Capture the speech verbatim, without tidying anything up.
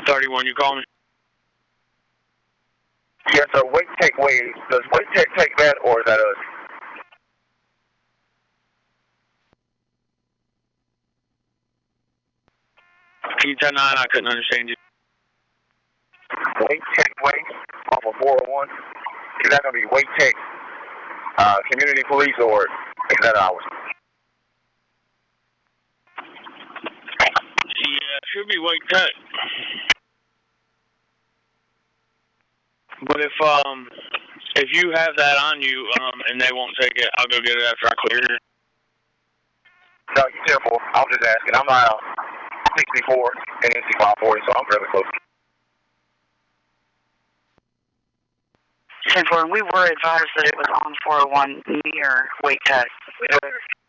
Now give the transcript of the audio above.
thirty-one, you call me? Yes, sir. Wait Tech Way. Does Wait Tech take that, or is that us? Can you tell nine? I couldn't understand you. Wait Tech Way off of four oh one. Is that going to be Wait Tech uh, Community Police, or is that ours? Yeah, it should be Wake Tech. But if um if you have that on you um and they won't take it, I'll go get it after I clear it. No, you're careful. I was just asking. I'm uh, sixty-four and N C five forty, so I'm fairly close. ten four, we were advised that it was on four oh one near Wake Tech.